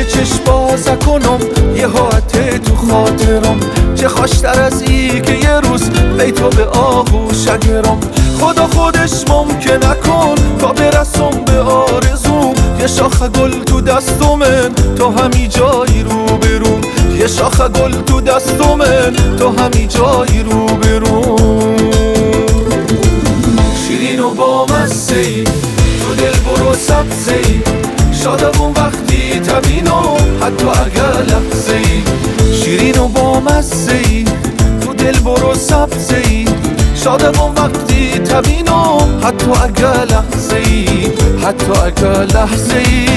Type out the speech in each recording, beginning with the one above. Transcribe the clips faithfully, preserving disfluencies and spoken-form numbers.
چشم باز کنم یه حاطه تو خاطرم، چه خوشتر از ای که یه روز بی تو به آغوش گرم. خدا خودش ممکن نکن تا برسم به آرزوم، یه شاخ گل تو دستمن تو همی جایی رو برون، یه شاخ گل تو دستمن تو همی جایی رو برون. شیرین و با مزه ای تو دل برو سبزه ای، شادمون وقتی تبینم حتی اگر لحظه ای. شیرین و با مزه ای تو دل برو سبزه ای، شادمون وقتی تبینم حتی اگر لحظه ای، حتی اگر لحظه ای.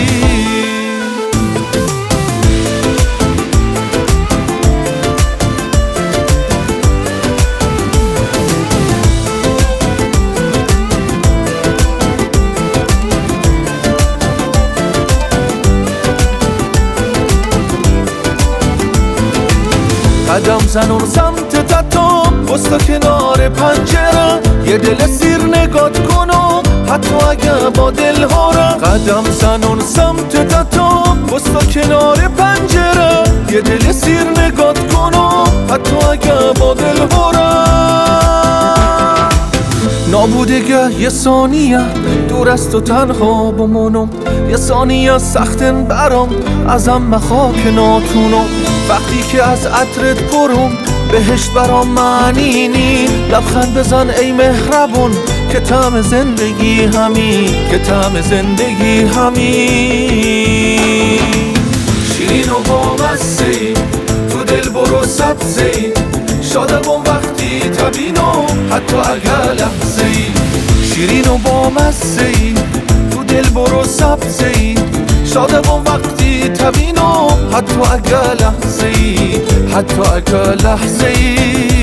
قدم زنون سمت تتو بستا کنار پنجره، یه دل سیر نگات کنم حتی اگه با دل هارم. قدم زنون سمت تتو بستا کنار پنجره، یه دل سیر نگات کنم حتی اگه با دل هارم. نابودگه یه ثانیه دور از تو تنها بمونم، یه ثانیه سختن برام ازم مخوا که ناتونم. وقتی که از عطرت پرم بهشت برام معنی نی، لبخند بزن ای مهربون که طعم زندگی همین، که طعم زندگی همین. شیرین و با مزه ای تو دل برو سبزه ای، شادمون وقتی تبینم حتی اگر لحظه ای. شیرین و با مزه ای تو دل برو سبزه ای، شادمون وقتی تبینم حتی اگر لحظه ای، حتی اگر لحظه ای.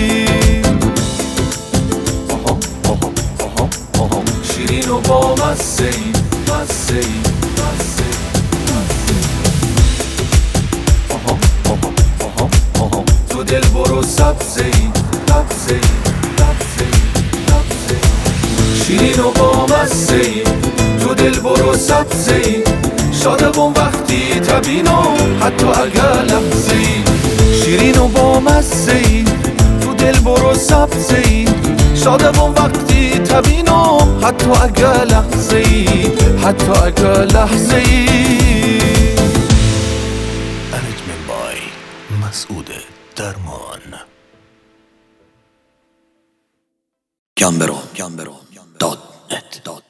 شیرین و با مزه ای مزه ای مزه ای، تو دل برو سبزه ای سبزه ای سبزه ای سبزه ای. شیرین و با مزه ای تو دل برو سبزه ای، شادمون وقتی تبینم حتی اگر لحظه ای. شیرین و با مزه ای تو دل برو سبزه ای، شادمون وقتی تبینم حتی اگر لحظه ای، حتی اگر لحظه ای. انجمن بای مسعود درمان. گمبرو دات نت